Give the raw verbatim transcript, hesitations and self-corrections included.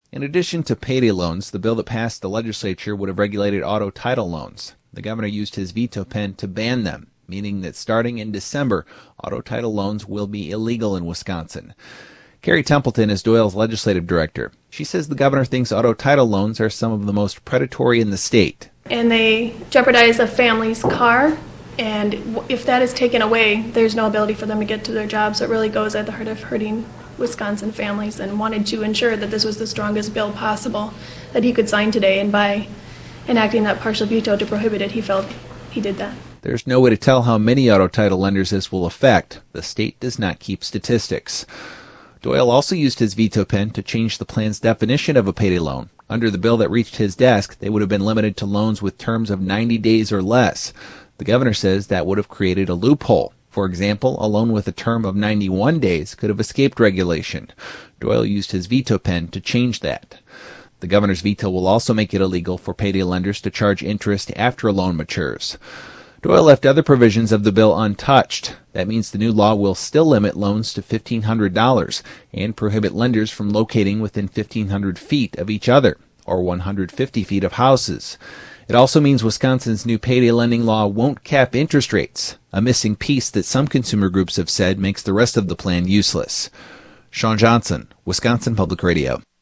In addition to payday loans, the bill that passed the legislature would have regulated auto title loans. The governor used his veto pen to ban them, meaning that starting in December, auto title loans will be illegal in Wisconsin. Carrie Templeton is Doyle's legislative director. She says the governor thinks auto title loans are some of the most predatory in the state. And they jeopardize a family's car, and if that is taken away, there's no ability for them to get to their jobs. It really goes at the heart of hurting Wisconsin families, and wanted to ensure that this was the strongest bill possible that he could sign today, and by enacting that partial veto to prohibit it, he felt he did that. There's no way to tell how many auto title lenders this will affect. The state does not keep statistics. Doyle also used his veto pen to change the plan's definition of a payday loan. Under the bill that reached his desk, they would have been limited to loans with terms of ninety days or less. The governor says that would have created a loophole. For example, a loan with a term of ninety-one days could have escaped regulation. Doyle used his veto pen to change that. The governor's veto will also make it illegal for payday lenders to charge interest after a loan matures. Doyle left other provisions of the bill untouched. That means the new law will still limit loans to fifteen hundred dollars and prohibit lenders from locating within fifteen hundred feet of each other, or one hundred fifty feet of houses. It also means Wisconsin's new payday lending law won't cap interest rates, a missing piece that some consumer groups have said makes the rest of the plan useless. Sean Johnson, Wisconsin Public Radio.